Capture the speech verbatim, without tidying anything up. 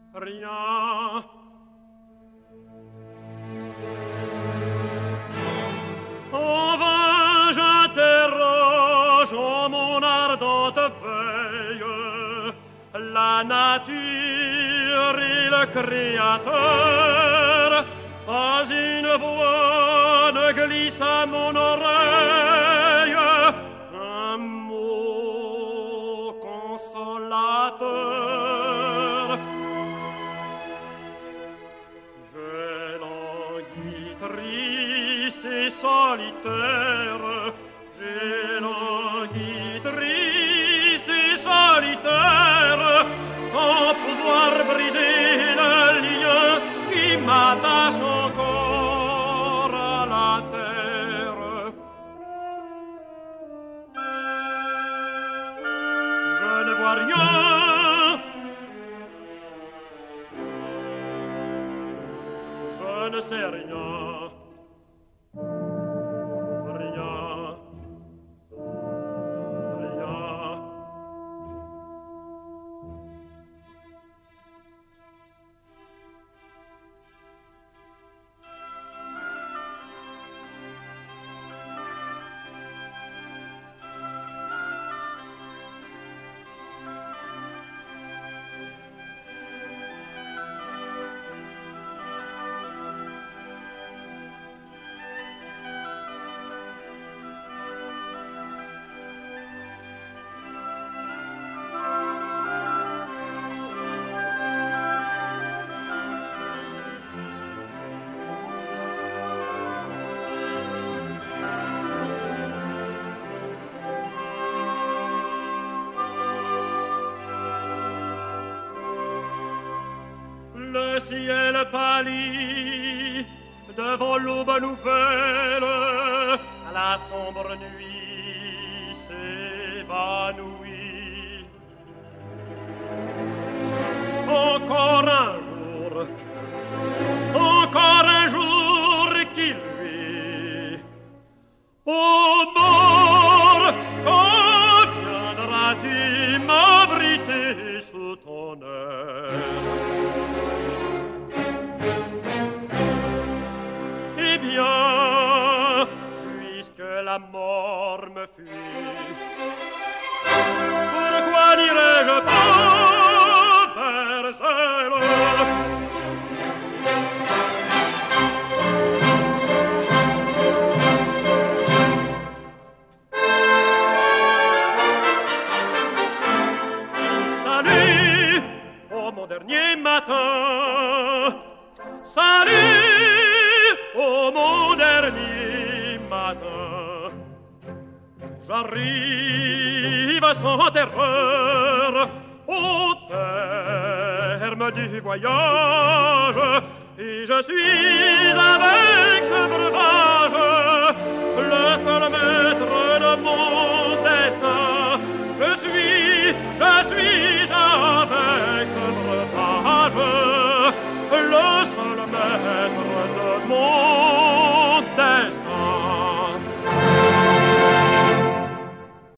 rien. En vain j'interroge en mon ardente veille la nature et le Créateur. Pas une voix ne glisse à mon oreille, un mot consolateur. Je languis triste et solitaire, j'ai langui triste et solitaire, sans pouvoir briser le lien qui m'attache encore à la terre. Je ne vois rien, je ne sais rien. Le ciel pâlit devant l'aube nouvelle, la sombre nuit s'évanouit. Encore un jour, encore un jour qui luit. Au bord, quand viendras-tu m'abriter sous ton aile? Eh bien, puisque la mort me fuit, pourquoi n'irais-je pas vers elle? Salut, oh mon dernier matin, salut, oh mon dernier matin. J'arrive sans terreur au terme du voyage, et je suis avec ce breuvage le seul maître de mon destin.